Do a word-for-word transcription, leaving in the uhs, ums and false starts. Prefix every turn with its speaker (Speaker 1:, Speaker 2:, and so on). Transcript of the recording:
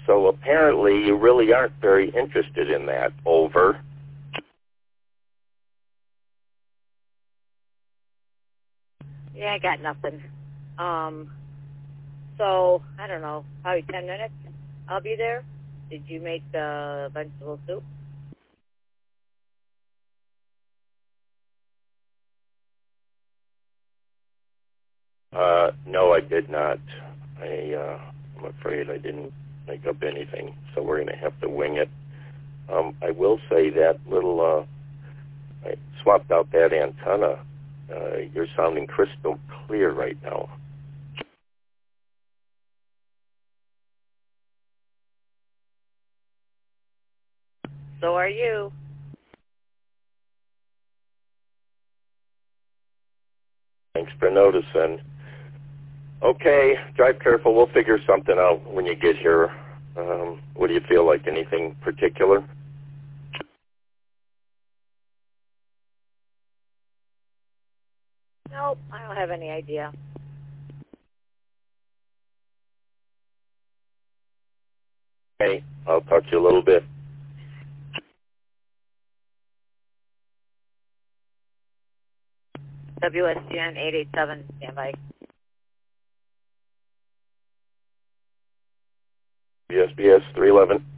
Speaker 1: So apparently you really aren't very interested in that. Over.
Speaker 2: Yeah, I got nothing. Um, so, I don't know, probably ten minutes. I'll be there. Did you make the vegetable soup?
Speaker 1: Uh, no, I did not. I, uh, I'm afraid I didn't make up anything, so we're going to have to wing it. Um, I will say that little, uh, I swapped out that antenna. Uh, you're sounding crystal clear right now.
Speaker 2: So are you.
Speaker 1: Thanks for noticing. Okay, drive careful. We'll figure something out when you get here. Um, what do you feel like? Anything particular?
Speaker 2: Nope, I don't have any idea.
Speaker 1: Okay, I'll talk to you a little bit.
Speaker 2: W S G N eight eight seven, standby.
Speaker 1: B S B S three eleven.